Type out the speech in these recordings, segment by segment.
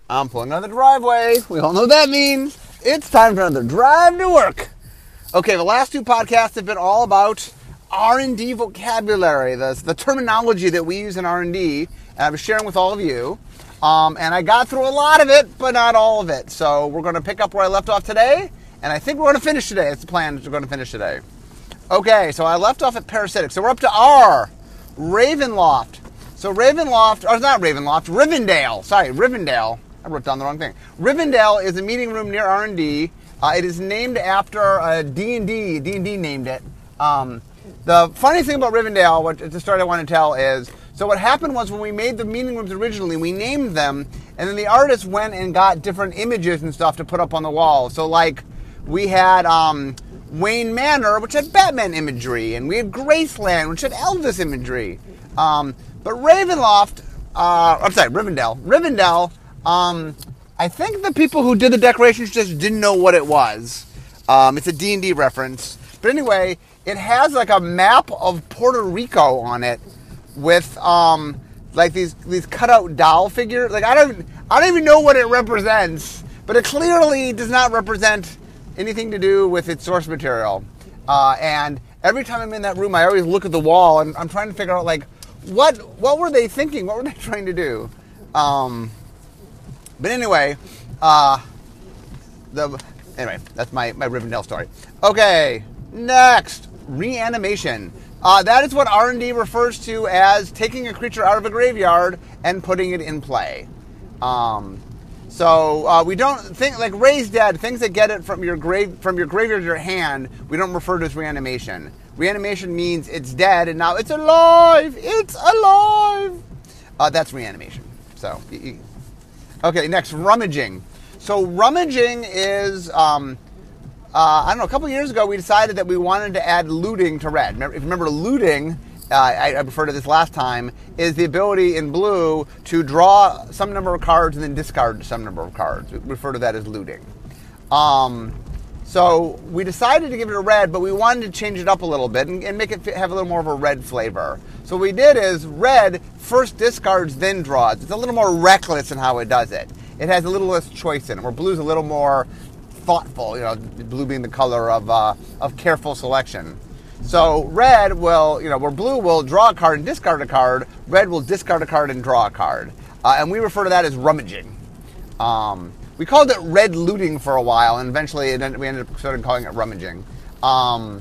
I'm pulling out of the driveway. We all know what that means. It's time for another drive to work. Okay, the last two podcasts have been all about R&D vocabulary, the terminology that we use in R&D, and I was sharing with all of you. And I got through a lot of it, but not all of it. So we're going to pick up where I left off today, and I think we're going to finish today. That's the plan. We're going to finish today. Okay, so I left off at parasitic. So we're up to R, Ravenloft. So Ravenloft, or not Ravenloft, Rivendell. Sorry, Rivendell. I wrote down the wrong thing. Rivendell is a meeting room near R&D. It is named after D&D. D&D named it. The funny thing about Rivendell, which is the story I want to tell, is so what happened was when we made the meeting rooms originally, we named them, and then the artists went and got different images and stuff to put up on the wall. So like we had Wayne Manor, which had Batman imagery, and we had Graceland, which had Elvis imagery. But Ravenloft, Rivendell, I think the people who did the decorations just didn't know what it was. It's a D&D reference. But anyway, it has like a map of Puerto Rico on it with like these cutout doll figures. Like I don't even know what it represents, but it clearly does not represent anything to do with its source material. And every time I'm in that room, I always look at the wall and I'm trying to figure out like what were they thinking? What were they trying to do? But anyway, anyway, that's my Rivendell story. Okay, next, reanimation. That is what R&D refers to as taking a creature out of a graveyard and putting it in play. So we don't think like raise dead, things that get it from your graveyard to your hand. We don't refer to as reanimation. Reanimation means it's dead and now it's alive. It's alive. That's reanimation. So, okay, next, rummaging. So rummaging is, I don't know, a couple years ago we decided that we wanted to add looting to red. If you remember looting, I referred to this last time, is the ability in blue to draw some number of cards and then discard some number of cards. We refer to that as looting. So we decided to give it a red, but we wanted to change it up a little bit and make it have a little more of a red flavor. So what we did is red first discards, then draws. It's a little more reckless in how it does it. It has a little less choice in it, where blue's a little more thoughtful, blue being the color of careful selection. So red will, where blue will draw a card and discard a card, red will discard a card and draw a card. And we refer to that as rummaging. We called it red looting for a while, and eventually we ended up started calling it rummaging. I'm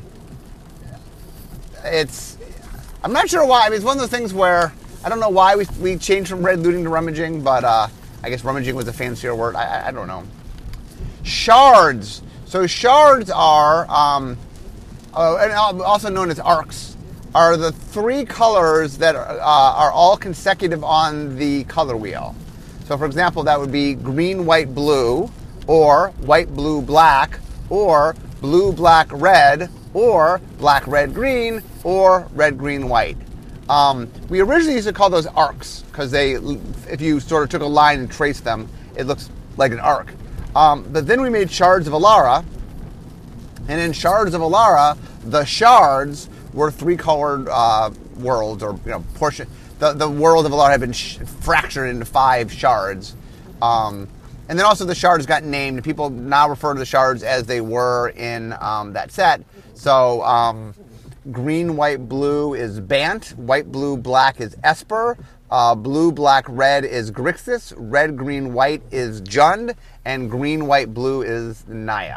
not sure why. I mean, it's one of those things where I don't know why we changed from red looting to rummaging, but I guess rummaging was a fancier word. I don't know. Shards. So shards are, and also known as arcs, are the three colors that are all consecutive on the color wheel. So, for example, that would be green, white, blue, or white, blue, black, or blue, black, red, or black, red, green, or red, green, white. We originally used to call those arcs because if you sort of took a line and traced them, it looks like an arc. But then we made Shards of Alara, and in Shards of Alara, the shards were three-colored worlds or portion. The world of Alara had been fractured into 5 shards. And then also the shards got named. People now refer to the shards as they were in that set. So green, white, blue is Bant. White, blue, black is Esper. Blue, black, red is Grixis. Red, green, white is Jund. And green, white, blue is Naya.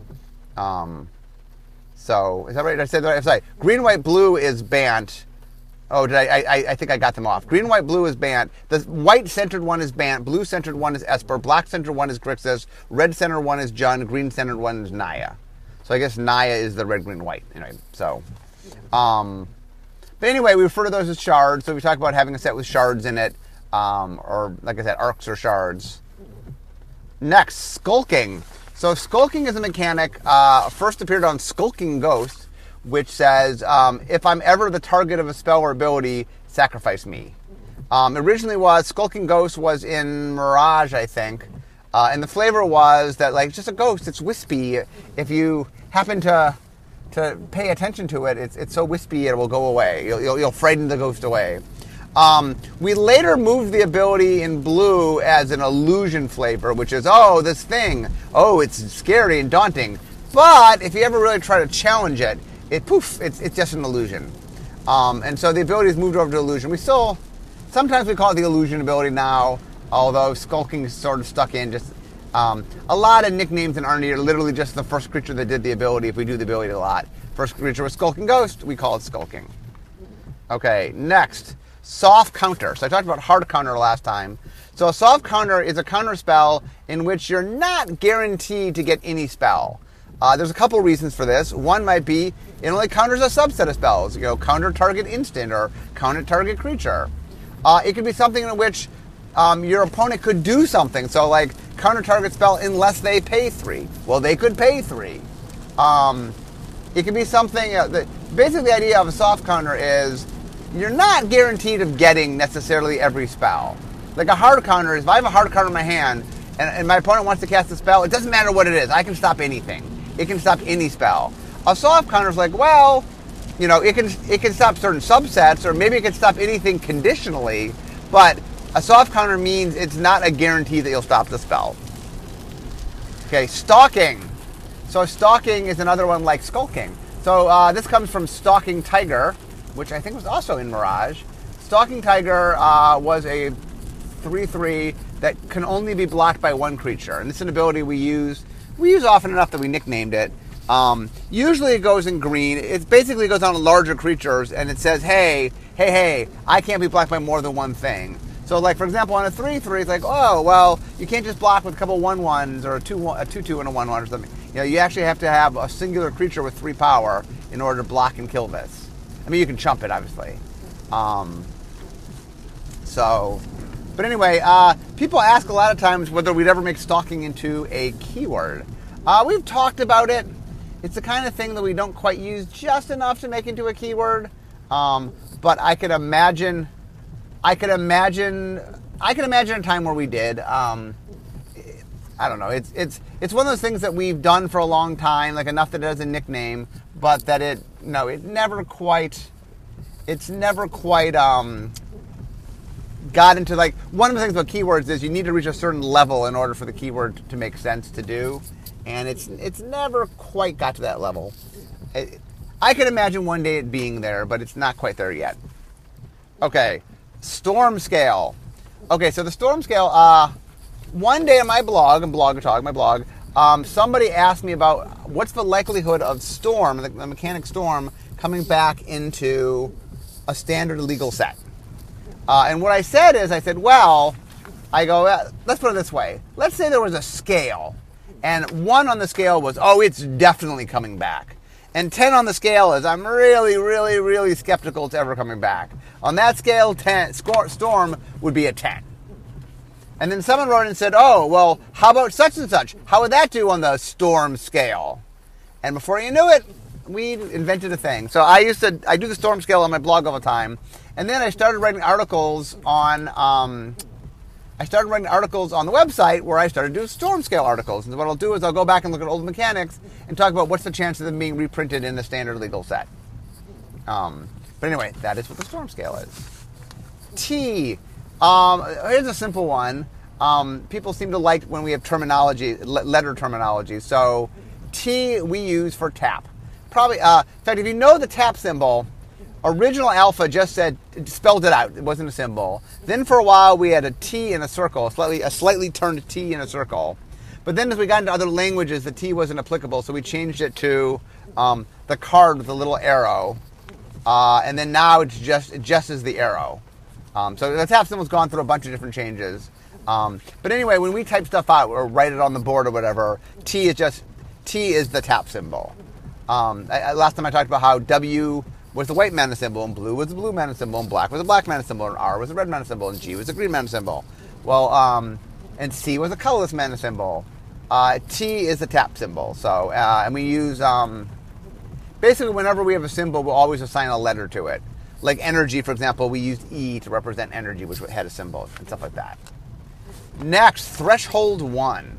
So is that right? Did I say that right? Sorry. Green, white, blue is Bant. Oh, did I think I got them off. Green, white, blue is Bant. The white-centered one is Bant. Blue-centered one is Esper. Black-centered one is Grixis. Red-centered one is Jund. Green-centered one is Naya. So I guess Naya is the red, green, white. Anyway, so. But anyway, we refer to those as shards. So we talk about having a set with shards in it. Or, like I said, arcs or shards. Next, skulking. So skulking is a mechanic. First appeared on Skulking Ghost, which says, if I'm ever the target of a spell or ability, sacrifice me. Originally Skulking Ghost was in Mirage, I think. And the flavor was that, like, just a ghost, it's wispy. If you happen to pay attention to it, it's so wispy it will go away. You'll frighten the ghost away. We later moved the ability in blue as an illusion flavor, which is, oh, this thing, oh, it's scary and daunting. But if you ever really try to challenge it, it's just an illusion. And so the ability is moved over to illusion. Sometimes we call it the illusion ability now, although skulking is sort of stuck in. Just a lot of nicknames in R&D are literally just the first creature that did the ability, if we do the ability a lot. First creature was Skulking Ghost, we call it skulking. Okay, next, soft counter. So I talked about hard counter last time. So a soft counter is a counter spell in which you're not guaranteed to get any spell. There's a couple reasons for this. One might be it only counters a subset of spells. Counter target instant or counter target creature. It could be something in which your opponent could do something. So like counter target spell unless they pay 3. Well, they could pay 3. It could be something, basically the idea of a soft counter is you're not guaranteed of getting necessarily every spell. Like a hard counter is, if I have a hard counter in my hand and my opponent wants to cast a spell, it doesn't matter what it is. I can stop anything. It can stop any spell. A soft counter is like, well, it can stop certain subsets, or maybe it can stop anything conditionally, but a soft counter means it's not a guarantee that you'll stop the spell. Okay, stalking. So stalking is another one like skulking. So this comes from Stalking Tiger, which I think was also in Mirage. Stalking Tiger was a 3/3 that can only be blocked by one creature, and this is an ability we use often enough that we nicknamed it. Usually it goes in green. It basically goes on to larger creatures, and it says, hey, I can't be blocked by more than one thing. So, like, for example, on a 3/3, it's like, oh, well, you can't just block with a couple 1/1s or a 2/2 and a 1/1 or something. You actually have to have a singular creature with 3 power in order to block and kill this. I mean, you can chump it, obviously. But anyway, people ask a lot of times whether we'd ever make stalking into a keyword. We've talked about it. It's the kind of thing that we don't quite use just enough to make into a keyword. But I could imagine a time where we did. I don't know. It's one of those things that we've done for a long time, like enough that it has a nickname, but that it never quite got into, like, one of the things about keywords is you need to reach a certain level in order for the keyword to make sense to do, and it's never quite got to that level. I could imagine one day it being there, but it's not quite there yet. Okay, storm scale. Okay, so the storm scale, one day on my blog, somebody asked me about what's the likelihood of Storm, the mechanic Storm, coming back into a standard legal set. And what I said is, let's put it this way. Let's say there was a scale, and 1 on the scale was, oh, it's definitely coming back. And 10 on the scale is, I'm really, really, really skeptical it's ever coming back. On that scale, Storm would be a 10. And then someone wrote in and said, oh, well, how about such and such? How would that do on the Storm scale? And before you knew it, we invented a thing. So I do the Storm scale on my blog all the time. And then I started writing articles on the website where I started doing storm scale articles. And what I'll do is I'll go back and look at old mechanics and talk about what's the chance of them being reprinted in the standard legal set. But anyway, that is what the storm scale is. T. Here's a simple one. People seem to like when we have terminology, letter terminology. So T we use for tap. Probably, in fact, if you know the tap symbol, original alpha just spelled it out. It wasn't a symbol. Then for a while we had a T in a circle, a slightly turned T in a circle. But then as we got into other languages, the T wasn't applicable, so we changed it to the card with the little arrow. And then now it just is the arrow. So the tap symbol's gone through a bunch of different changes. But anyway, when we type stuff out or write it on the board or whatever, T is the tap symbol. Last time I talked about how W was the white mana symbol, and blue was the blue mana symbol, and black was the black mana symbol, and R was the red mana symbol, and G was the green mana symbol. Well, and C was a colorless mana symbol. T is the tap symbol. So, and we use, basically whenever we have a symbol, we'll always assign a letter to it. Like energy, for example, we used E to represent energy, which had a symbol, and stuff like that. Next, threshold 1.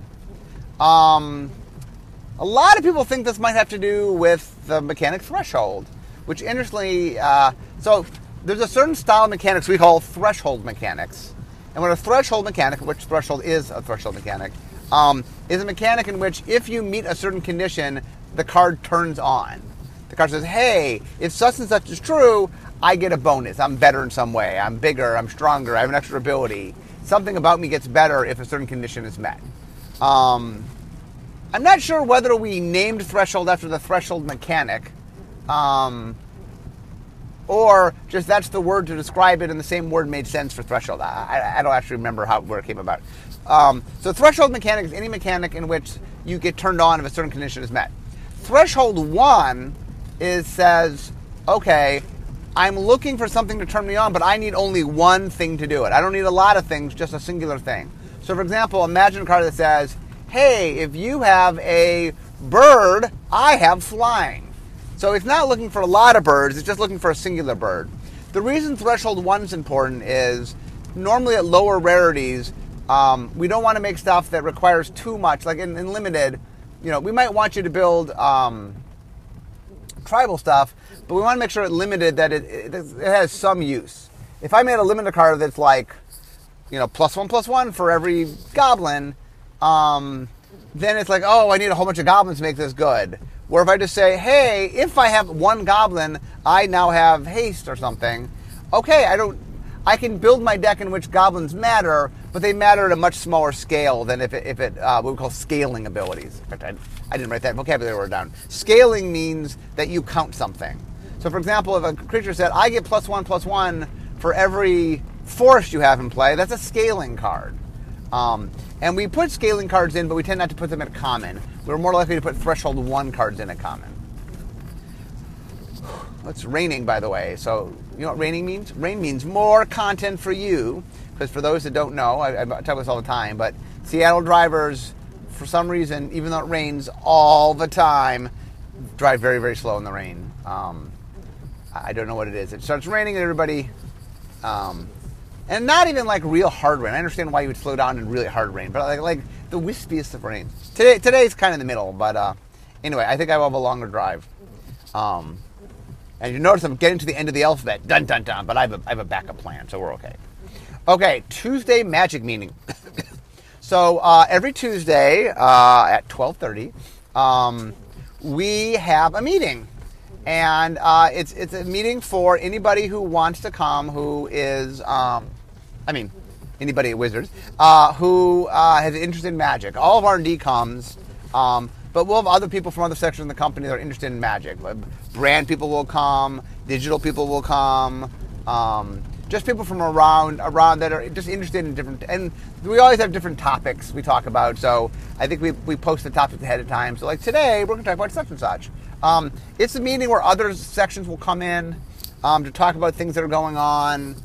A lot of people think this might have to do with the mechanic threshold, which interestingly, so there's a certain style of mechanics we call threshold mechanics. And what a threshold mechanic, which threshold is a threshold mechanic, is a mechanic in which if you meet a certain condition, the card turns on. The card says, hey, if such and such is true, I get a bonus. I'm better in some way. I'm bigger. I'm stronger. I have an extra ability. Something about me gets better if a certain condition is met. I'm not sure whether we named threshold after the threshold mechanic, or just that's the word to describe it, and the same word made sense for threshold. I don't actually remember where it came about. So threshold mechanic is any mechanic in which you get turned on if a certain condition is met. Threshold 1 says, okay, I'm looking for something to turn me on, but I need only one thing to do it. I don't need a lot of things, just a singular thing. So for example, imagine a card that says, hey, if you have a bird, I have flying. So it's not looking for a lot of birds, it's just looking for a singular bird. The reason threshold 1 is important is normally at lower rarities, we don't want to make stuff that requires too much. Like in limited, we might want you to build tribal stuff, but we want to make sure it's limited, that it has some use. If I made a limited card that's like, +1/+1 for every goblin, then it's like, oh, I need a whole bunch of goblins to make this good. Where if I just say, hey, if I have one goblin, I now have haste or something. Okay, I can build my deck in which goblins matter, but they matter at a much smaller scale than if it what we call scaling abilities. In fact, I didn't write that vocabulary word down. Scaling means that you count something. So for example, if a creature said, I get +1/+1 for every forest you have in play, that's a scaling card. And we put scaling cards in, but we tend not to put them at common. We're more likely to put threshold 1 cards in at common. It's raining, by the way. So you know what raining means? Rain means more content for you. Because for those that don't know, I talk about this all the time, but Seattle drivers, for some reason, even though it rains all the time, drive very, very slow in the rain. I don't know what it is. It starts raining and everybody... and not even like real hard rain. I understand why you would slow down in really hard rain, but like the wispiest of rain. Today's kind of in the middle, but anyway, I think I will have a longer drive. And you notice I'm getting to the end of the alphabet, dun dun dun, but I have a backup plan, so we're okay. Okay, Tuesday Magic Meeting. So every Tuesday at 12:30, we have a meeting. And it's a meeting for anybody who wants to come, who is, anybody at Wizards, who has an interest in Magic. All of R&D comes, but we'll have other people from other sections of the company that are interested in Magic. Brand people will come, digital people will come, just people from around that are just interested in different, and we always have different topics we talk about, so I think we post the topics ahead of time. So like today, we're going to talk about such and such. It's a meeting where other sections will come in to talk about things that are going on.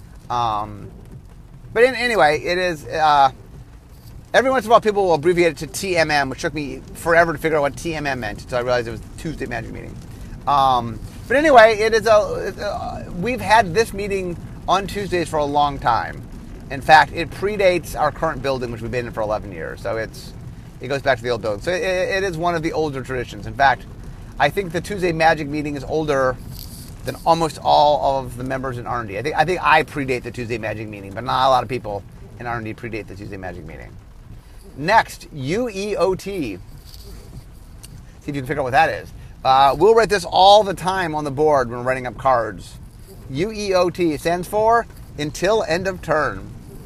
But anyway, it is... every once in a while, people will abbreviate it to TMM, which took me forever to figure out what TMM meant until I realized it was Tuesday Magic Meeting. But anyway, it is we've had this meeting on Tuesdays for a long time. In fact, it predates our current building, which we've been in for 11 years. So it goes back to the old building. So it is one of the older traditions. In fact, I think the Tuesday Magic Meeting is older than almost all of the members in R&D. I think I predate the Tuesday Magic Meeting, but not a lot of people in R&D predate the Tuesday Magic Meeting. Next, UEOT. See if you can figure out what that is. We'll write this all the time on the board when we're writing up cards. UEOT stands for Until End of Turn.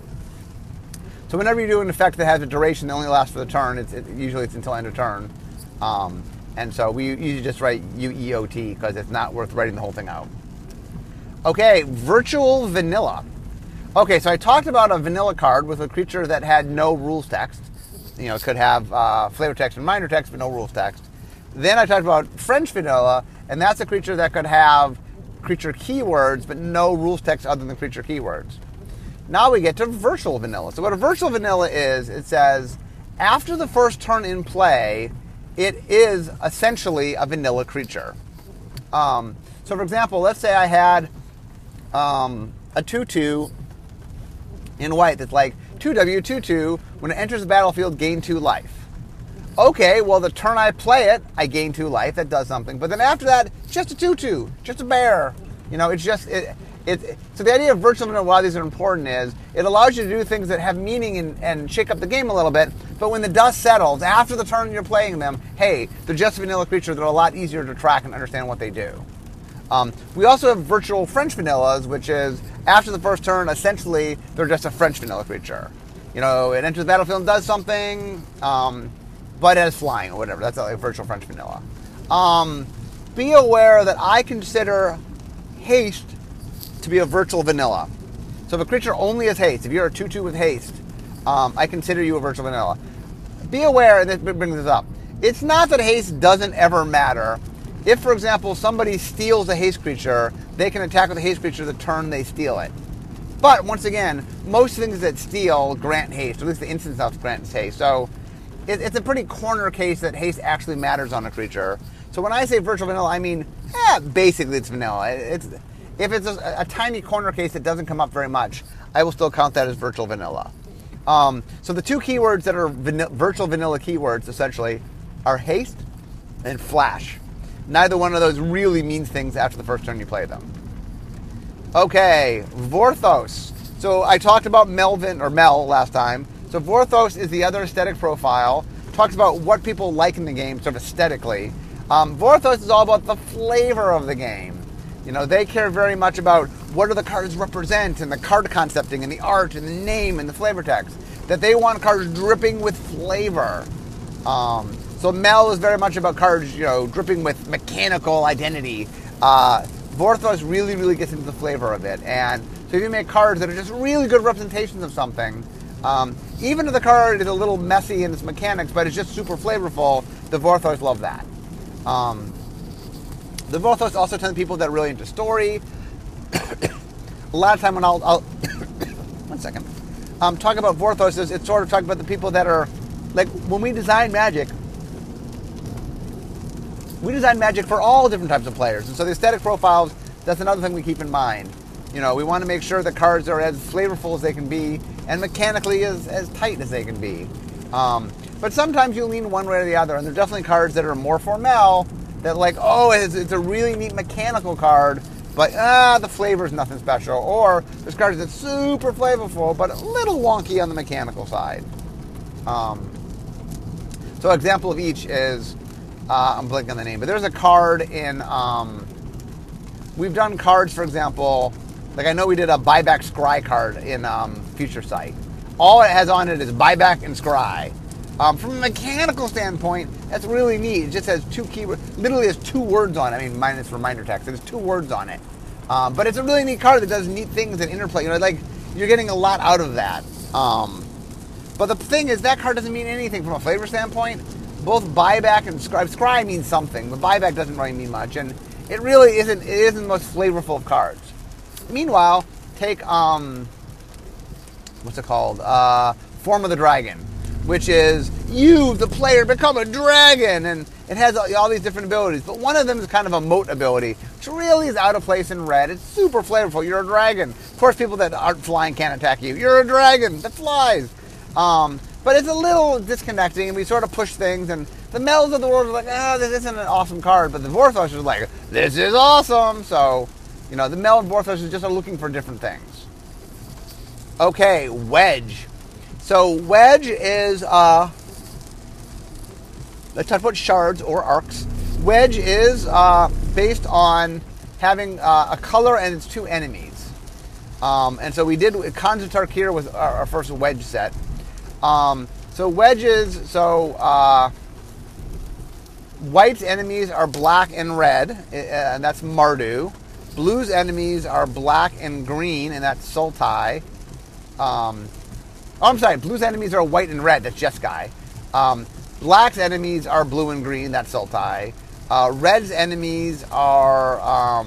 So whenever you do an effect that has a duration that only lasts for the turn, usually it's until end of turn. And so we usually just write UEOT because it's not worth writing the whole thing out. Okay, virtual vanilla. Okay, so I talked about a vanilla card with a creature that had no rules text. It could have flavor text and minor text, but no rules text. Then I talked about French vanilla, and that's a creature that could have creature keywords, but no rules text other than creature keywords. Now we get to virtual vanilla. So what a virtual vanilla is, it says, after the first turn in play, it is essentially a vanilla creature. So for example, let's say I had a 2/2 in white that's like 2W, 2/2, when it enters the battlefield, gain 2 life. Okay, well the turn I play it, I gain 2 life, that does something. But then after that, just a 2/2, just a bear. It's just, So the idea of virtual vanilla, why these are important, is it allows you to do things that have meaning and shake up the game a little bit, but when the dust settles, after the turn you're playing them, hey, they're just a vanilla creature. They're a lot easier to track and understand what they do. We also have virtual French vanillas, which is, after the first turn, essentially, they're just a French vanilla creature. You know, it enters the battlefield and does something, but it has flying or whatever. That's a virtual French vanilla. Be aware that I consider haste to be a virtual vanilla. So if a creature only has haste, if you're a 2/2 with haste, I consider you a virtual vanilla. Be aware, and this brings this up, it's not that haste doesn't ever matter. If, for example, somebody steals a haste creature, they can attack with a haste creature the turn they steal it. But, once again, most things that steal grant haste, or at least the instant stuff grants haste. So it's a pretty corner case that haste actually matters on a creature. So when I say virtual vanilla, I mean, basically it's vanilla. If it's a tiny corner case that doesn't come up very much, I will still count that as virtual vanilla. So the two keywords that are virtual vanilla keywords, essentially, are haste and flash. Neither one of those really means things after the first turn you play them. Okay, Vorthos. So I talked about Mel last time. So Vorthos is the other aesthetic profile. Talks about what people like in the game, sort of aesthetically. Vorthos is all about the flavor of the game. You know, they care very much about what do the cards represent, and the card concepting, and the art, and the name, and the flavor text. That they want cards dripping with flavor. So Mel is very much about cards, you know, dripping with mechanical identity. Vorthos really, really gets into the flavor of it. And so if you make cards that are just really good representations of something, even if the card is a little messy in its mechanics, but it's just super flavorful, the Vorthos love that. The Vorthos also tend to people that are really into story. A lot of time when I'll one second, talk about Vorthos, it's sort of talking about the people that are, like, when we design Magic for all different types of players. And so the aesthetic profiles, that's another thing we keep in mind. You know, we want to make sure the cards are as flavorful as they can be and mechanically as tight as they can be. But sometimes you lean one way or the other, and there are definitely cards that are more formal that, like, oh, it's a really neat mechanical card, but the flavor is nothing special. Or there's cards that's super flavorful, but a little wonky on the mechanical side. So an example of each is, I'm blanking on the name, but there's a card in, we've done cards, for example, like I know we did a buyback scry card in Future Sight. All it has on it is buyback and scry. From a mechanical standpoint, that's really neat. It just has two keywords, literally has 2 words on it. I mean, minus reminder text. There's 2 words on it. But it's a really neat card that does neat things and interplay. You know, like, you're getting a lot out of that. But the thing is, that card doesn't mean anything from a flavor standpoint. Both buyback and scry. Scry means something, but buyback doesn't really mean much. And it really isn't, it isn't the most flavorful of cards. Meanwhile, take, what's it called? Form of the Dragon, which is you, the player, become a dragon, and it has all these different abilities. But one of them is kind of a moat ability, which really is out of place in red. It's super flavorful. You're a dragon. Of course, people that aren't flying can't attack you. You're a dragon that flies. But it's a little disconnecting, and we sort of push things, and the Mels of the world are like, this isn't an awesome card, but the Vorthos are like, this is awesome. So, you know, the Mel and Vorthos just are looking for different things. Okay, Wedge. So Wedge is, let's talk about shards or arcs. Wedge is based on having a color and its 2 enemies. And so we did, Khans of Tarkir was our first Wedge set. So wedges, white's enemies are black and red, and that's Mardu. Blue's enemies are black and green, and that's Sultai. Blue's enemies are white and red, that's Jeskai. Black's enemies are blue and green, that's Sultai. Red's enemies are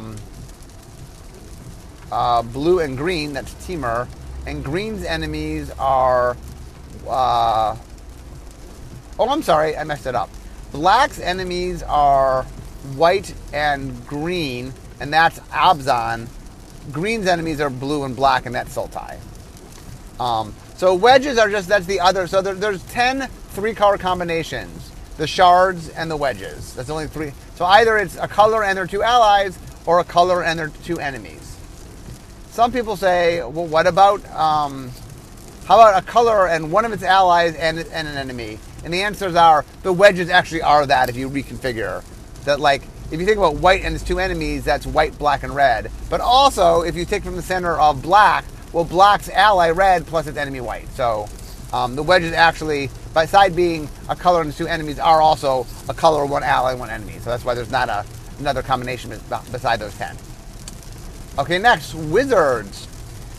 blue and green, that's Temur. And green's enemies are... I messed it up. Black's enemies are white and green, and that's Abzan. Green's enemies are blue and black, and that's Sultai. So wedges are just, that's the other. So there's 10 3-color combinations. The shards and the wedges. That's only 3. So either it's a color and their 2 allies, or a color and their 2 enemies. some people say, well, what about, how about a color and one of its allies and an enemy? And the answers are, the wedges actually are that if you reconfigure. That, like, if you think about white and its two enemies, that's white, black, and red. But also, if you take from the center of black, well, black's ally red plus its enemy white. So the wedges actually, beside being a color and its two enemies, are also a color, one ally, one enemy. So that's why there's not another combination beside those 10. Okay, next, wizards.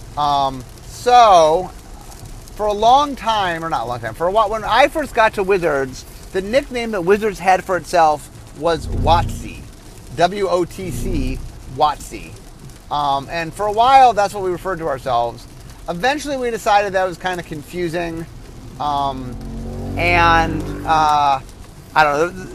So, for a long time, or not a long time, for a while, when I first got to wizards, the nickname that wizards had for itself was WotC. WOTC, WotC. And for a while, that's what we referred to ourselves. Eventually, we decided that was kind of confusing. I don't know,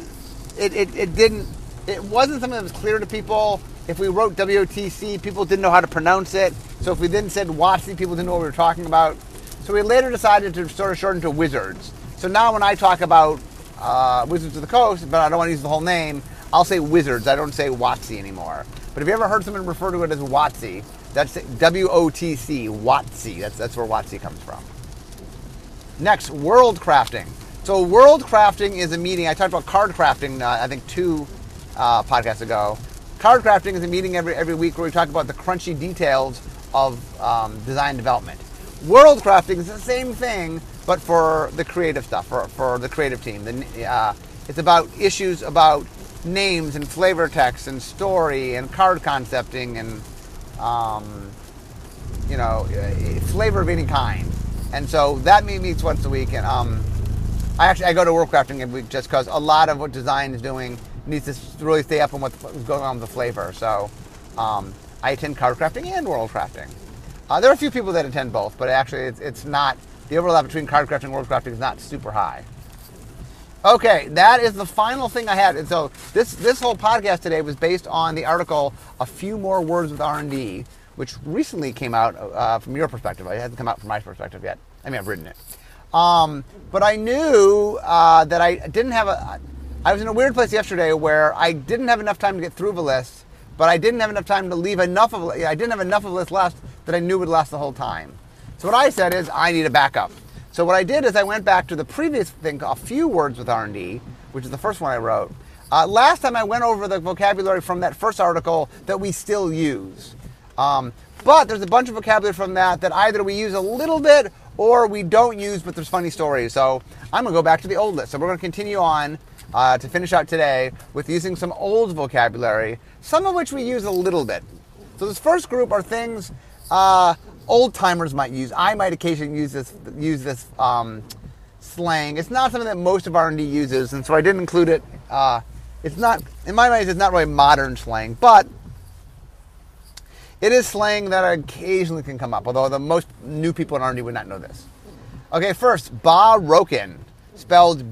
it wasn't something that was clear to people. If we wrote WOTC, people didn't know how to pronounce it. So if we then said WotC, people didn't know what we were talking about. So we later decided to sort of shorten to wizards. So now when I talk about Wizards of the Coast, but I don't want to use the whole name, I'll say wizards. I don't say WotC anymore. But if you ever heard someone refer to it as WotC, that's WOTC, WotC. That's where WotC comes from. Next, world crafting. So world crafting is a meeting. I talked about card crafting, I think 2 podcasts ago. Card crafting is a meeting every week where we talk about the crunchy details of design development. World crafting is the same thing, but for the creative stuff, for the creative team. It's about issues about names and flavor text and story and card concepting and flavor of any kind. And so that meets once a week. And I go to world crafting every week just because a lot of what design is doing needs to really stay up on what's going on with the flavor. So I attend card crafting and world crafting. There are a few people that attend both, but actually it's not, the overlap between card crafting and world crafting is not super high. Okay, that is the final thing I had. And so this whole podcast today was based on the article, A Few More Words with R&D, which recently came out from your perspective. It hasn't come out from my perspective yet. I mean, I've written it. But I knew that I was in a weird place yesterday where I didn't have enough time to get through the list, but I didn't have enough time to leave enough of I didn't have enough of a list left that I knew would last the whole time. So what I said is, I need a backup. So what I did is I went back to the previous thing, A Few Words with R&D, which is the first one I wrote. Last time I went over the vocabulary from that first article that we still use. But there's a bunch of vocabulary from that either we use a little bit or we don't use, but there's funny stories. So I'm going to go back to the old list. So we're going to continue on to finish out today with using some old vocabulary, some of which we use a little bit. So this first group are things old-timers might use. I might occasionally use this slang. It's not something that most of R&D uses, and so I didn't include it. It's not, in my mind, it's not really modern slang, but it is slang that occasionally can come up, although the most new people in R&D would not know this. Okay, first, Baroken, spelled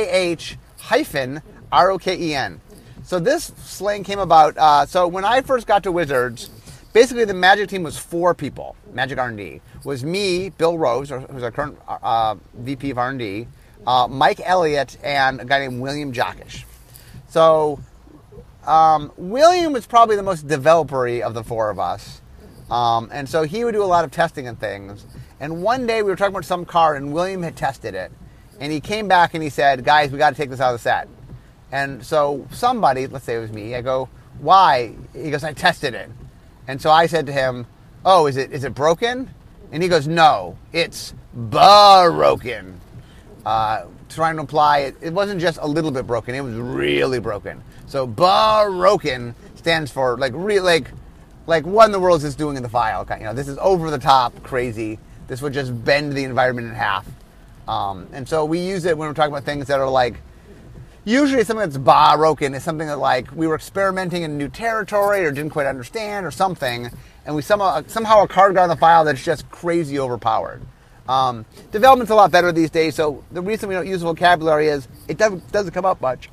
BAH-ROKEN. So this slang came about, so when I first got to Wizards, basically the Magic team was 4 people, Magic R&D. Was me, Bill Rose, who's our current VP of R&D, Mike Elliott, and a guy named William Jockish. So William was probably the most developer-y of the 4 of us. And so he would do a lot of testing and things. And one day we were talking about some card and William had tested it. And he came back and he said, guys, we got to take this out of the set. And so somebody, let's say it was me, I go, why? He goes, I tested it. And so I said to him, oh, is it broken? And he goes, no, it's broken. Trying to imply it wasn't just a little bit broken, it was really broken. So broken stands for like what in the world is this doing in the file? This is over the top, crazy. This would just bend the environment in half. And so we use it when we're talking about things that are like, usually something that's broken is something that like we were experimenting in new territory or didn't quite understand or something, and we somehow a card got on the file that's just crazy overpowered. Development's a lot better these days, so the reason we don't use vocabulary is it doesn't come up much.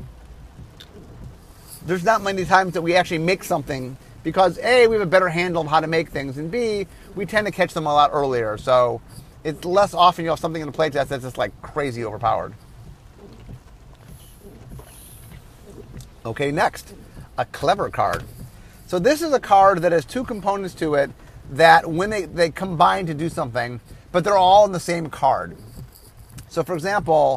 There's not many times that we actually make something because A, we have a better handle of how to make things, and B, we tend to catch them a lot earlier. So it's less often you have something in a playtest that's just like crazy overpowered. Okay, next, a clever card. So this is a card that has 2 components to it that when they combine to do something, but they're all in the same card. So, for example,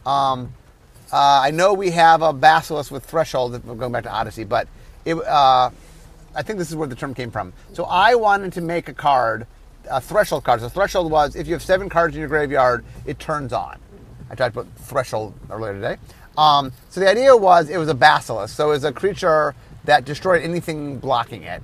I know we have a Basilisk with Threshold, we're going back to Odyssey, but I think this is where the term came from. So I wanted to make a card, a Threshold card. So Threshold was, if you have 7 cards in your graveyard, it turns on. I tried to put Threshold earlier today. So the idea was, it was a Basilisk. So it was a creature that destroyed anything blocking it.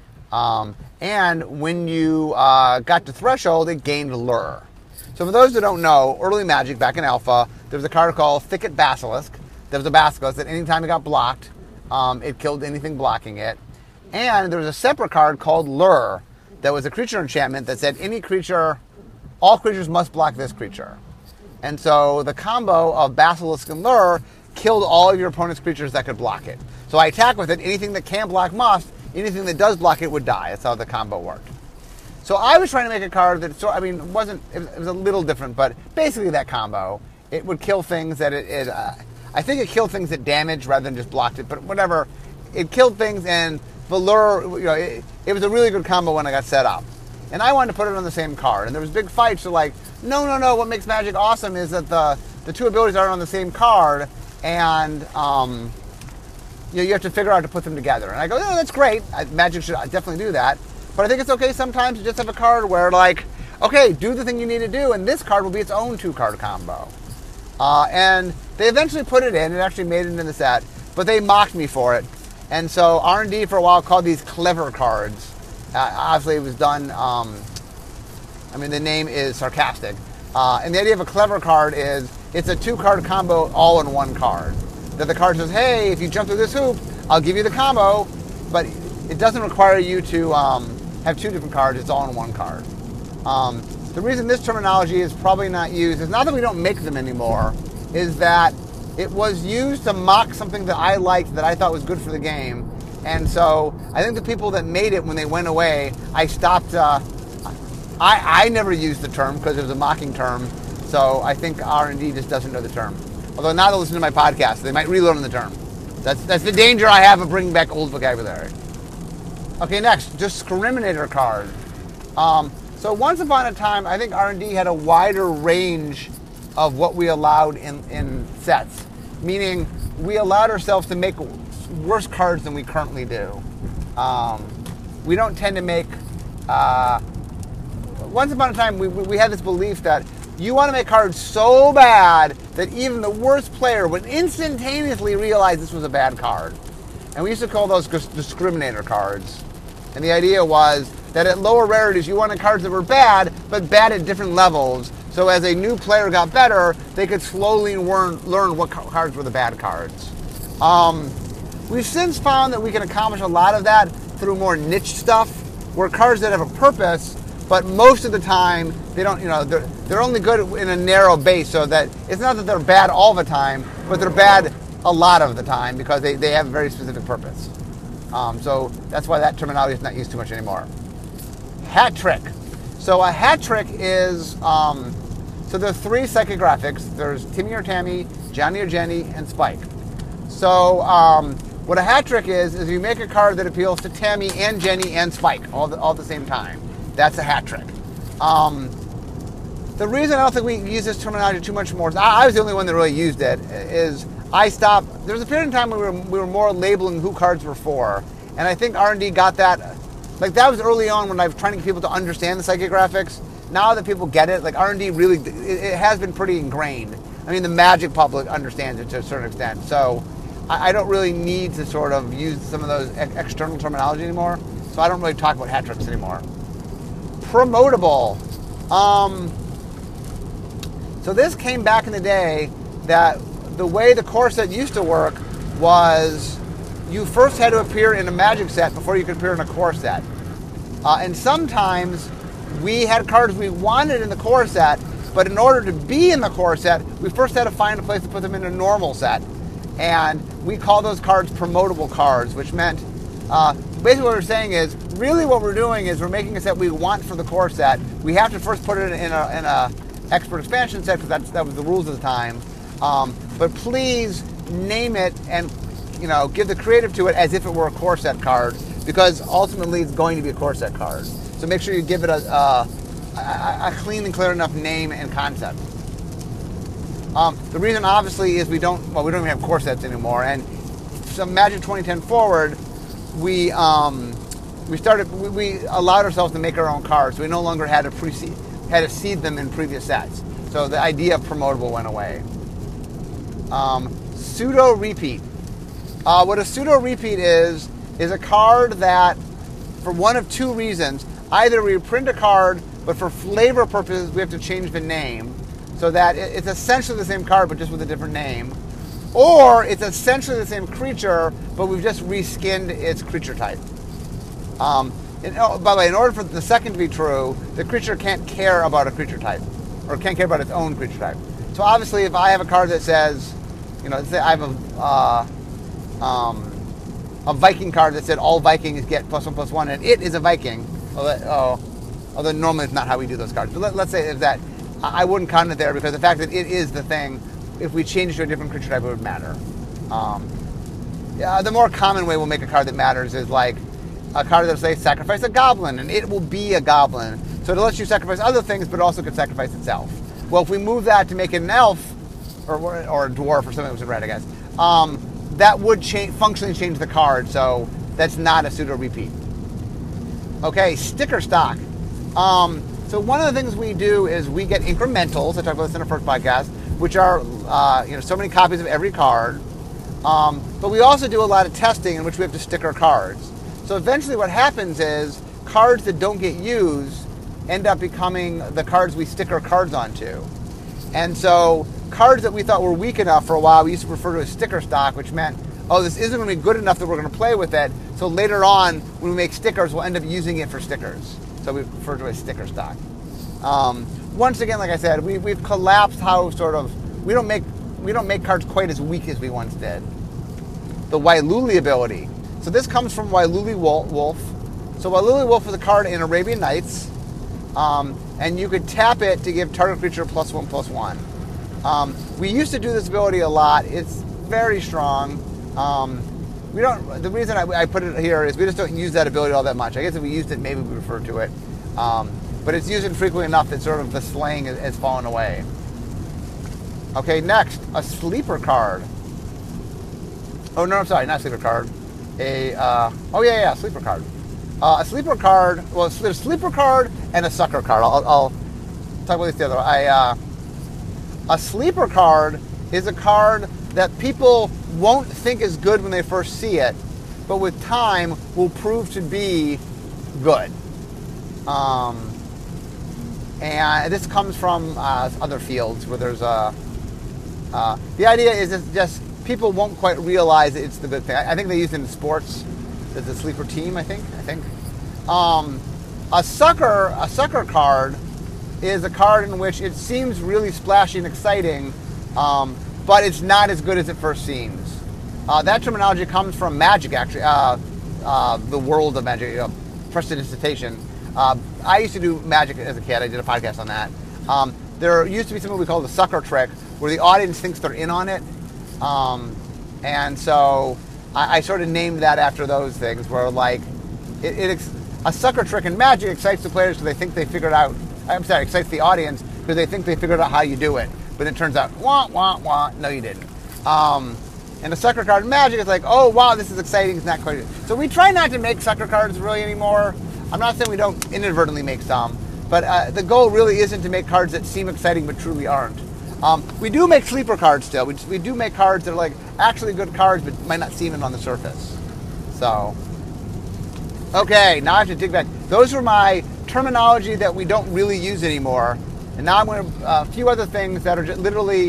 And when you got to Threshold, it gained Lure. So for those that don't know, early Magic, back in Alpha, there was a card called Thicket Basilisk. There was a Basilisk that anytime it got blocked, it killed anything blocking it. And there was a separate card called Lure that was a creature enchantment that said all creatures must block this creature. And so the combo of Basilisk and Lure killed all of your opponent's creatures that could block it. So I attack with it, anything that can block must, anything that does block it would die. That's how the combo worked. So I was trying to make a card that, it was a little different, but basically that combo. It would kill things that I think it killed things that damaged rather than just blocked it, but whatever. It killed things, and the Lure, it was a really good combo when I got set up. And I wanted to put it on the same card, and there was big fights. So no, what makes Magic awesome is that the two abilities aren't on the same card, and you have to figure out how to put them together. And I go, no, that's great. Magic should definitely do that. But I think it's okay sometimes to just have a card where, okay, do the thing you need to do, and this card will be its own 2-card combo. And they eventually put it in. It actually made it into the set, but they mocked me for it. And so R&D for a while called these clever cards. Obviously, it was done. The name is sarcastic. And the idea of a clever card is it's a 2-card combo all in one card. That the card says, hey, if you jump through this hoop, I'll give you the combo, but it doesn't require you to have 2 different cards. It's all in one card. The reason this terminology is probably not used is not that we don't make them anymore, is that it was used to mock something that I liked, that I thought was good for the game. And so I think the people that made it, when they went away, I stopped. I never used the term because it was a mocking term. So I think R&D just doesn't know the term. Although now they'll listen to my podcast, so they might relearn the term. That's the danger I have of bringing back old vocabulary. Okay, next, Discriminator card. So once upon a time, I think R&D had a wider range of what we allowed in sets. Meaning, we allowed ourselves to make worse cards than we currently do. We don't tend to make... once upon a time, we had this belief that you want to make cards so bad that even the worst player would instantaneously realize this was a bad card. And we used to call those Discriminator cards. And the idea was that at lower rarities, you wanted cards that were bad, but bad at different levels. So as a new player got better, they could slowly learn what cards were the bad cards. We've since found that we can accomplish a lot of that through more niche stuff, where cards that have a purpose, but most of the time they don't. They're only good in a narrow base, so that it's not that they're bad all the time, but they're bad a lot of the time because they have a very specific purpose. So that's why that terminology is not used too much anymore. Hat trick. So a hat trick is, so there are 3 psychographics. There's Timmy or Tammy, Johnny or Jenny, and Spike. So what a hat trick is you make a card that appeals to Tammy and Jenny and Spike all at the same time. That's a hat trick. The reason I don't think we use this terminology too much more, I was the only one that really used it, is I stopped. There was a period of time when we were more labeling who cards were for, and I think R&D got that. That was early on when I was trying to get people to understand the psychographics. Now that people get it, R&D really, it has been pretty ingrained. The Magic public understands it to a certain extent. So I don't really need to sort of use some of those external terminology anymore. So I don't really talk about hat tricks anymore. Promotable. So this came back in the day that the way the core set used to work was you first had to appear in a Magic set before you could appear in a core set. And sometimes we had cards we wanted in the core set, but in order to be in the core set, we first had to find a place to put them in a normal set. And we call those cards promotable cards, which meant, basically what we're saying is, really what we're doing is we're making a set we want for the core set. We have to first put it in a expert expansion set, because that was the rules of the time. But please name it and give the creative to it as if it were a core set card, because ultimately it's going to be a core set card. So make sure you give it a clean and clear enough name and concept. The reason, obviously, is we don't even have core sets anymore. And from Magic 2010 forward, we allowed ourselves to make our own cards. We no longer had to seed them in previous sets. So the idea of promotable went away. Pseudo repeat. What a pseudo repeat is a card that, for one of two reasons, either we print a card, but for flavor purposes we have to change the name, so that it's essentially the same card but just with a different name, or it's essentially the same creature but we've just reskinned its creature type. By the way, in order for the second to be true, the creature can't care about a creature type, or can't care about its own creature type. So obviously, if I have a card that says, say I have a Viking card that said all Vikings get +1/+1, and it is a Viking. Although normally it's not how we do those cards. But let's say that I wouldn't count it there, because the fact that it is the thing, if we change to a different creature type, it would matter. The more common way we'll make a card that matters is like a card that'll say sacrifice a goblin, and it will be a goblin. So it lets you sacrifice other things, but also could sacrifice itself. Well, if we move that to make it an elf, or a dwarf, or something with red, I guess, that would functionally change the card, so that's not a pseudo repeat. Okay, sticker stock. So one of the things we do is we get incrementals. I talked about this in the first podcast, which are so many copies of every card. But we also do a lot of testing in which we have to sticker cards. So eventually what happens is cards that don't get used end up becoming the cards we sticker cards onto. And so cards that we thought were weak enough for a while, we used to refer to as sticker stock, which meant, this isn't going to be good enough that we're going to play with it. So later on, when we make stickers, we'll end up using it for stickers. So we refer to it as sticker stock. Once again, like I said, we've collapsed how we don't make cards quite as weak as we once did. The Wailuli ability. So this comes from Wailuli Wolf. So Wailuli Wolf is a card in Arabian Nights, and you could tap it to give target creature +1/+1. We used to do this ability a lot. It's very strong. The reason I put it here is we just don't use that ability all that much. I guess if we used it, maybe we refer to it. But it's used infrequently enough that sort of the slang has fallen away. Okay, next, a sleeper card. Oh, no, I'm sorry, not a sleeper card. Sleeper card. A sleeper card, well, there's a sleeper card and a sucker card. I'll talk about this the other way. A sleeper card is a card that people won't think is good when they first see it, but with time will prove to be good. And this comes from other fields where there's the idea is just people won't quite realize it's the good thing. I think they use it in sports. There's a sleeper team, I think. A sucker card is a card in which it seems really splashy and exciting, but it's not as good as it first seems. That terminology comes from Magic, actually, the world of Magic, prestidigitation. I used to do Magic as a kid. I did a podcast on that. There used to be something we call the sucker trick, where the audience thinks they're in on it. And so I sort of named that after those things, where like a sucker trick in Magic excites the players because they think they figured out. Excites the audience because they think they figured out how you do it. But it turns out, wah, wah, wah, no you didn't. And a sucker card in Magic is like, oh wow, this is exciting, it's not quite. So we try not to make sucker cards really anymore. I'm not saying we don't inadvertently make some, but the goal really isn't to make cards that seem exciting but truly aren't. We do make sleeper cards still. We do make cards that are like actually good cards but might not seem it on the surface. So, okay, now I have to dig back. Those were my terminology that we don't really use anymore. And now I'm going to a few other things that are just literally,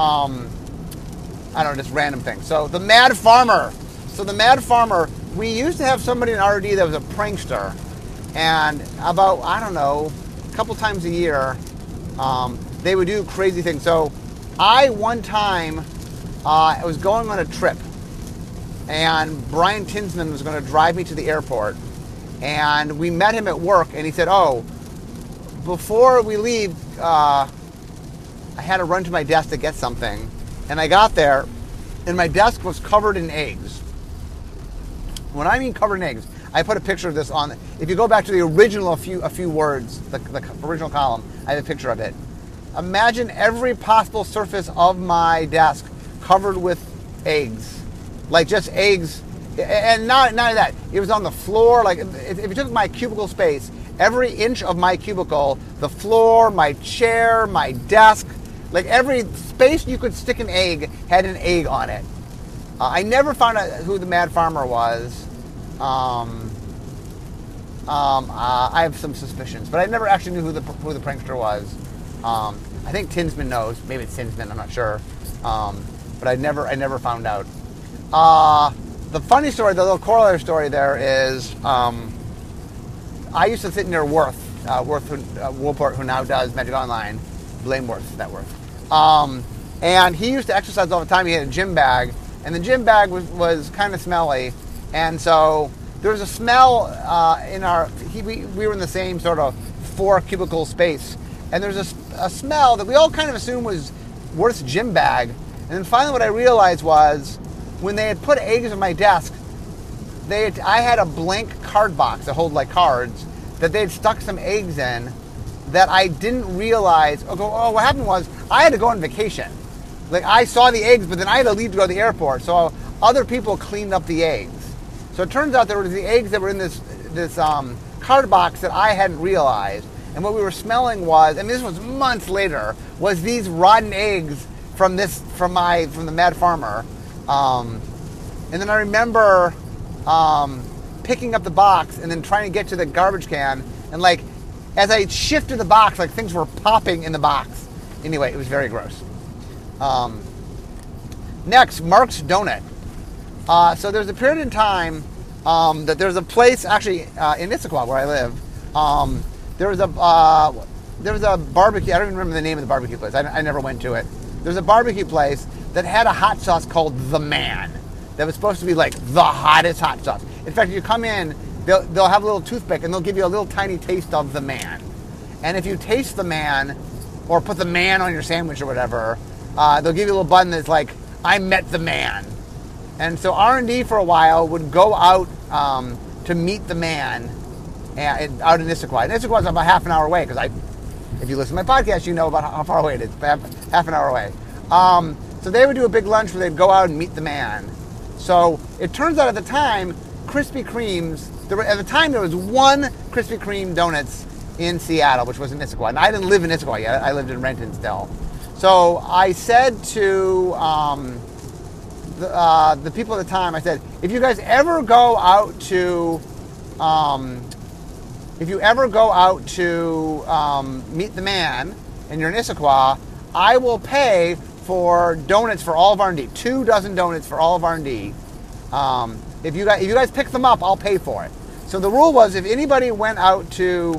just random things. So the Mad Farmer. So the Mad Farmer, we used to have somebody in RD that was a prankster. And about, a couple times a year, they would do crazy things. So one time, I was going on a trip. And Brian Tinsman was going to drive me to the airport. And we met him at work, and he said, before we leave, I had to run to my desk to get something. And I got there, and my desk was covered in eggs. When I mean covered in eggs, I put a picture of this on. If you go back to the original, a few words, the original column, I have a picture of it. Imagine every possible surface of my desk covered with eggs, like just eggs, and not only that. It was on the floor. Like if you took my cubicle space, every inch of my cubicle, the floor, my chair, my desk, like every space you could stick an egg had an egg on it. I never found out who the Mad Farmer was. I have some suspicions, but I never actually knew who the prankster was. I think Tinsman knows. Maybe it's Tinsman. I'm not sure. But I never found out. The funny story, the little corollary story there is, I used to sit near Worth Woolport, who now does Magic Online. Blame Worth, that Worth. And he used to exercise all the time. He had a gym bag, and the gym bag was kind of smelly, and so there was a smell in our. We were in the same sort of 4 cubicle space, and there's a smell that we all kind of assumed was Worth's gym bag. And then finally, what I realized was when they had put eggs on my desk, I had a blank card box that hold like cards that they had stuck some eggs in that I didn't realize. Oh, what happened was I had to go on vacation. Like I saw the eggs, but then I had to leave to go to the airport. So other people cleaned up the eggs. So it turns out there were the eggs that were in this card box that I hadn't realized. And what we were smelling was, and this was months later, was these rotten eggs from the Mad Farmer. And then I remember picking up the box and then trying to get to the garbage can, and like as I shifted the box, like things were popping in the box. Anyway, it was very gross. Next, Mark's Donut. So there's a period in time that there's a place actually in Issaquah where I live. There was a barbecue. I don't even remember the name of the barbecue place. I never went to it. There's a barbecue place that had a hot sauce called The Man that was supposed to be like the hottest hot sauce. In fact, you come in, they'll have a little toothpick and they'll give you a little tiny taste of The Man. And if you taste The Man or put The Man on your sandwich or whatever, they'll give you a little button that's like, I met The Man. And so R&D for a while would go out to meet The Man out in Issaquah. And Issaquah is about half an hour away because if you listen to my podcast, you know about how far away it is. Half an hour away. So they would do a big lunch where they'd go out and meet The Man. So it turns out at the time, Krispy Kremes, at the time there was one Krispy Kreme donuts in Seattle, which was in Issaquah. And I didn't live in Issaquah yet. I lived in Renton still. So I said to the people at the time, I said, if you guys ever go out to meet The Man and you're in Issaquah, I will pay for donuts for all of R&D. 2 dozen donuts for all of R&D. If you guys pick them up, I'll pay for it. So the rule was if anybody went out to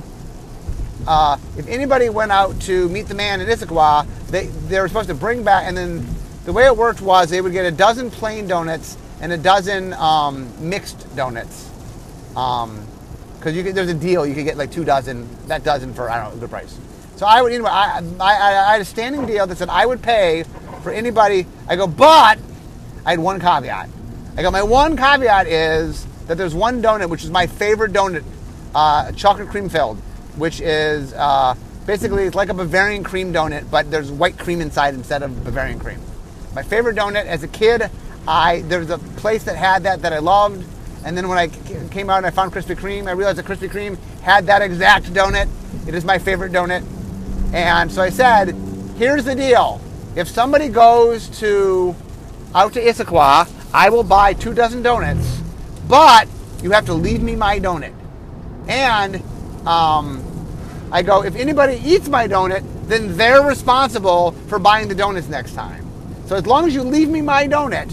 meet The Man in Issaquah, they were supposed to bring back, and then the way it worked was they would get a dozen plain donuts and a dozen mixed donuts. Because there's a deal, you could get like 2 dozen, that dozen for, I don't know, a good price. So I had a standing deal that said I would pay for anybody. I go, but I had one caveat. I go, my one caveat is that there's one donut, which is my favorite donut, chocolate cream filled, which is basically it's like a Bavarian cream donut, but there's white cream inside instead of Bavarian cream. My favorite donut as a kid, there was a place that had that I loved. And then when I came out and I found Krispy Kreme, I realized that Krispy Kreme had that exact donut. It is my favorite donut. And so I said, here's the deal. If somebody goes out to Issaquah, I will buy 2 dozen donuts, but you have to leave me my donut. And I go, if anybody eats my donut, then they're responsible for buying the donuts next time. So as long as you leave me my donut,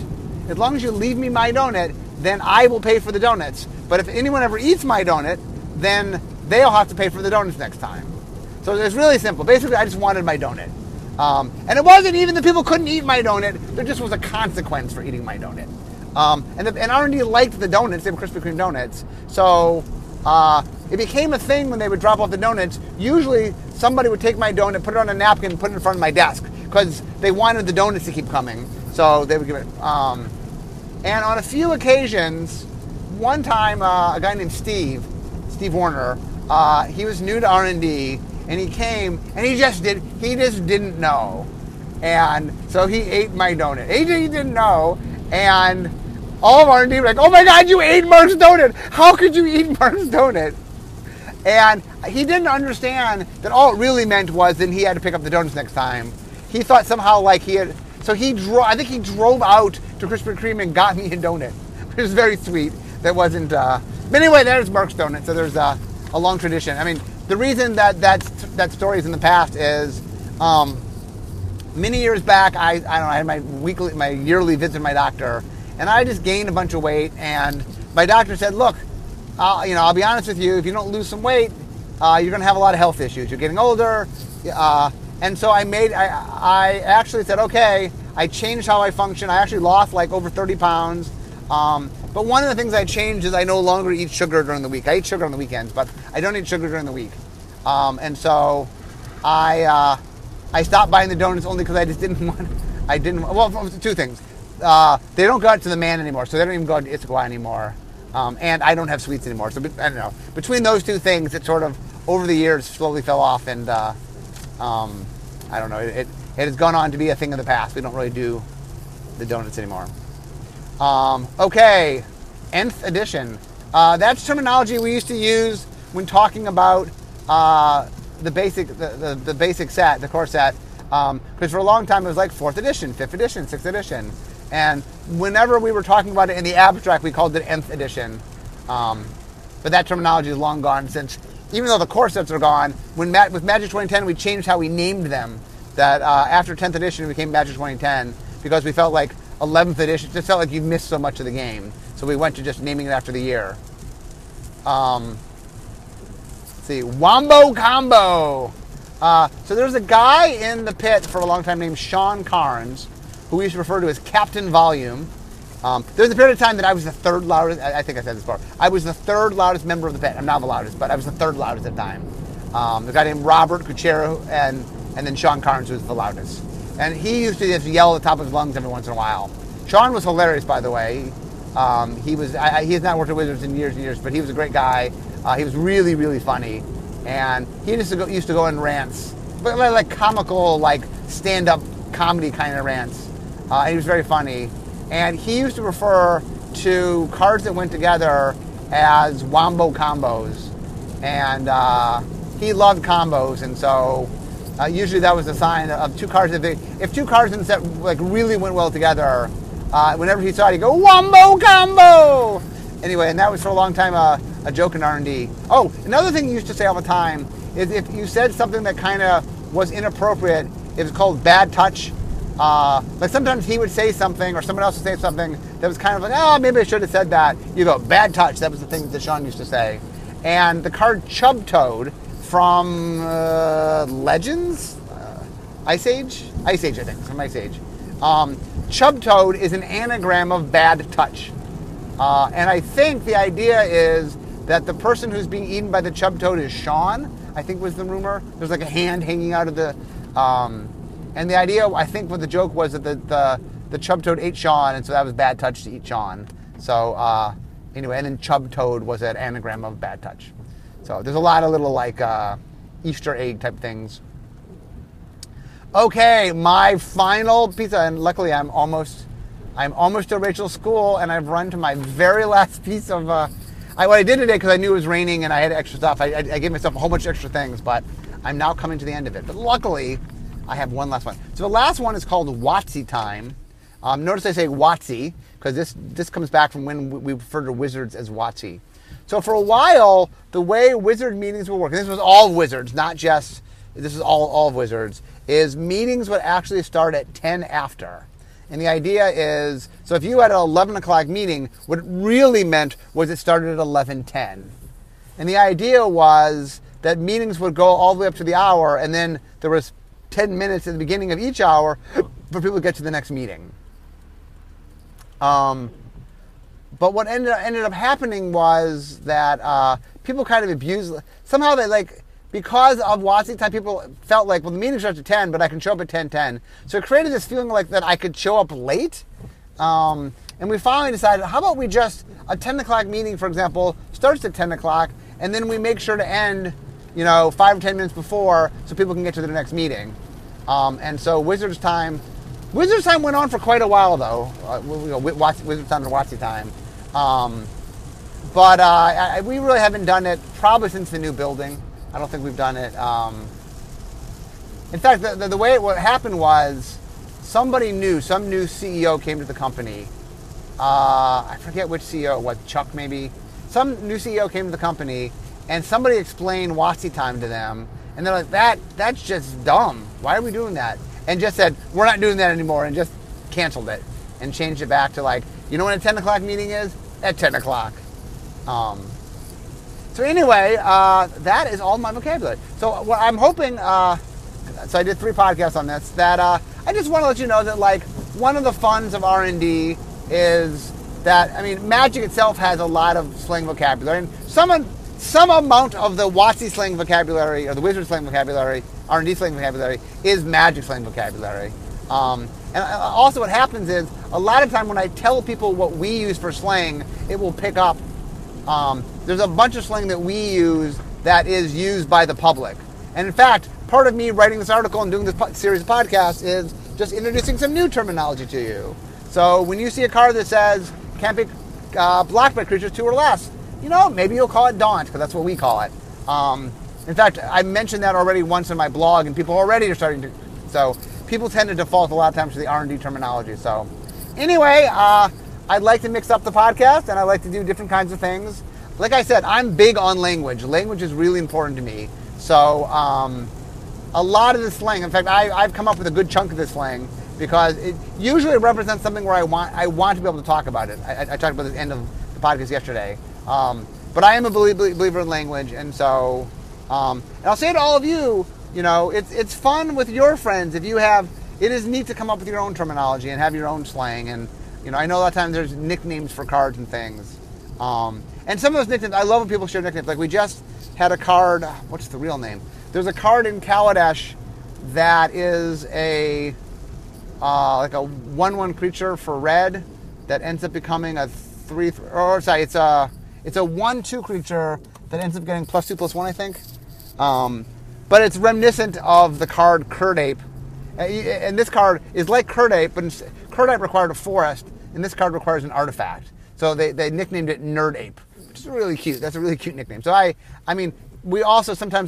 then I will pay for the donuts. But if anyone ever eats my donut, then they'll have to pay for the donuts next time. So it's really simple. Basically, I just wanted my donut. And it wasn't even that people couldn't eat my donut. There just was a consequence for eating my donut. And R&D liked the donuts. They were Krispy Kreme donuts. So it became a thing when they would drop off the donuts. Usually, somebody would take my donut, put it on a napkin, and put it in front of my desk because they wanted the donuts to keep coming. So they would give it. And on a few occasions, one time, a guy named Steve Warner, he was new to R&D, and he came, and he just didn't know. And so he ate my donut. He didn't know, and all of R&D were like, oh my God, you ate Mark's donut. How could you eat Mark's donut? And he didn't understand that all it really meant was that he had to pick up the donuts next time. He thought somehow like he had, so I think he drove out to Krispy Kreme and got me a donut, which was very sweet. That wasn't, but anyway, there's Mark's donut. So there's a long tradition. I mean, the reason that story is in the past is, many years back, I had my yearly visit to my doctor, and I just gained a bunch of weight, and my doctor said, look, I'll be honest with you, if you don't lose some weight, you're going to have a lot of health issues. You're getting older, and so I actually said, okay, I changed how I function. I actually lost like over 30 pounds, but one of the things I changed is I no longer eat sugar during the week. I eat sugar on the weekends, but I don't eat sugar during the week, and so I stopped buying the donuts only because I just didn't want. Well, two things. They don't go out to the Man anymore, so they don't even go out to Issaquah anymore. And I don't have sweets anymore. So I don't know. Between those two things, it sort of over the years slowly fell off, and I don't know. It has gone on to be a thing of the past. We don't really do the donuts anymore. Okay, nth edition. That's terminology we used to use when talking about the basic set, the core set, because for a long time it was like 4th edition, 5th edition, 6th edition, and whenever we were talking about it in the abstract, we called it nth edition. But that terminology is long gone since, even though the core sets are gone, with Magic 2010 we changed how we named them. That after 10th edition it became Magic 2010 because we felt like 11th edition just felt like you missed so much of the game, so we went to just naming it after the year. See, Wombo Combo. So there's a guy in the pit for a long time named Sean Carnes, who we used to refer to as Captain Volume. There was a period of time that I was the third loudest. I think I said this before. I was the third loudest member of the pit. I'm not the loudest, but I was the third loudest at the time. The guy named Robert Cuchero, and then Sean Carnes was the loudest. And he used to just yell at the top of his lungs every once in a while. Sean was hilarious, by the way. He has not worked at Wizards in years and years, but he was a great guy. He was really, really funny, and he used to go in rants, but like comical, like stand-up comedy kind of rants. And he was very funny, and he used to refer to cards that went together as Wombo combos, and he loved combos, and so usually that was a sign of two cards. If two cards in the set like really went well together, whenever he saw it, he'd go Wombo combo. Anyway, and that was for a long time a joke in R&D. Oh, another thing you used to say all the time is if you said something that kind of was inappropriate, it was called bad touch. Like sometimes he would say something or someone else would say something that was kind of like, oh, maybe I should have said that. You go, bad touch. That was the thing that Sean used to say. And the card Chubtoad from Legends? Ice Age, I think, from Ice Age. Chubtoad is an anagram of bad touch. And I think the idea is that the person who's being eaten by the Chubtoad is Sean, I think was the rumor. There's like a hand hanging out of the... and the idea, I think what the joke was that the Chubtoad ate Sean, and so that was bad touch to eat Sean. So anyway, and then Chubtoad was an anagram of bad touch. So there's a lot of little like Easter egg type things. Okay, my final pizza, and luckily I'm almost to Rachel's school, and I've run to my very last piece of... what I did today, because I knew it was raining and I had extra stuff, I gave myself a whole bunch of extra things, but I'm now coming to the end of it. But luckily, I have one last one. So the last one is called WotC time. Notice I say WotC, because this comes back from when we refer to Wizards as WotC. So for a while, the way Wizard meetings would work, and this was all Wizards, not just, this is all of Wizards, is meetings would actually start at 10 after. And the idea is, so if you had an 11 o'clock meeting, what it really meant was it started at 11:10. And the idea was that meetings would go all the way up to the hour, and then there was 10 minutes at the beginning of each hour for people to get to the next meeting. But what ended up happening was that people kind of abused, somehow they like, because of WotC time, people felt like, well, the meeting starts at 10, but I can show up at 10:10. So it created this feeling like that I could show up late. And And we finally decided, how about we just, a 10 o'clock meeting, for example, starts at 10 o'clock, and then we make sure to end, 5 or 10 minutes before so people can get to their next meeting. And so Wizards Time went on for quite a while, though. Wizards Time and WotC Time. But we really haven't done it probably since the new building. I don't think we've done it. In fact, the way what happened was some new CEO came to the company. I forget which CEO, Chuck maybe? Some new CEO came to the company, and somebody explained WotC Time to them, and they're like, that's just dumb. Why are we doing that? And just said, we're not doing that anymore, and just canceled it and changed it back to when a 10 o'clock meeting is? At 10 o'clock. So anyway, that is all my vocabulary. So what I'm hoping, so I did 3 podcasts on this, that I just want to let you know that one of the funs of R&D is that, Magic itself has a lot of slang vocabulary, and some amount of the WotC slang vocabulary, or the Wizard slang vocabulary, R&D slang vocabulary, is Magic slang vocabulary. And also what happens is, a lot of time when I tell people what we use for slang, it will pick up. There's a bunch of slang that we use that is used by the public. And in fact, part of me writing this article and doing this series of podcasts is just introducing some new terminology to you. So when you see a card that says, can't be blocked by creatures 2 or less, maybe you'll call it Daunt, because that's what we call it. In fact, I mentioned that already once in my blog, and people already are starting to. So people tend to default a lot of times to the R&D terminology. So anyway, I'd like to mix up the podcast, and I like to do different kinds of things. Like I said, I'm big on language. Language is really important to me. So a lot of the slang, in fact, I've come up with a good chunk of this slang because it usually represents something where I want to be able to talk about it. I talked about this end of the podcast yesterday. But I am a believer in language, and so, and I'll say to all of you, it's fun with your friends. It is neat to come up with your own terminology and have your own slang. And, I know a lot of times there's nicknames for cards and things. And some of those nicknames, I love when people share nicknames. Like we just had a card, what's the real name? There's a card in Kaladesh that is a 1/1 creature for red that ends up becoming a 3, it's a 1/2 creature that ends up getting +2/+1, I think. But it's reminiscent of the card Kirdape. And this card is like Kirdape, but Kirdape required a forest, and this card requires an artifact. So they nicknamed it Nerdape, which is really cute. That's a really cute nickname. So we also sometimes,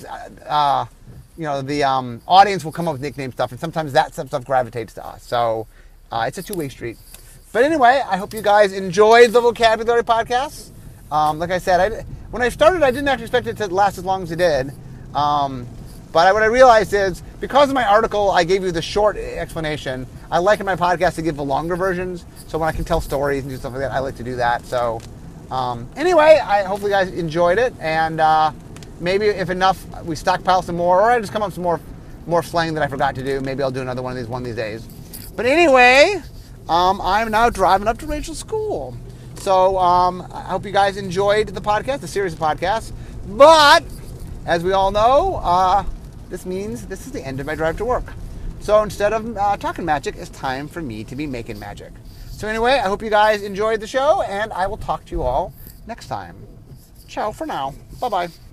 the audience will come up with nickname stuff, and sometimes that stuff gravitates to us. So it's a two-way street. But anyway, I hope you guys enjoyed the vocabulary podcast. Like I said, when I started, I didn't actually expect it to last as long as it did. But what I realized is, because of my article, I gave you the short explanation. I like in my podcast to give the longer versions, so when I can tell stories and do stuff like that, I like to do that. So anyway, I hopefully you guys enjoyed it, and maybe if enough, we stockpile some more, or I just come up with some more slang that I forgot to do. Maybe I'll do another one of these days. But anyway, I'm now driving up to Rachel's school. So I hope you guys enjoyed the podcast, the series of podcasts. But as we all know, this means this is the end of my drive to work. So instead of talking magic, it's time for me to be making magic. So anyway, I hope you guys enjoyed the show, and I will talk to you all next time. Ciao for now. Bye-bye.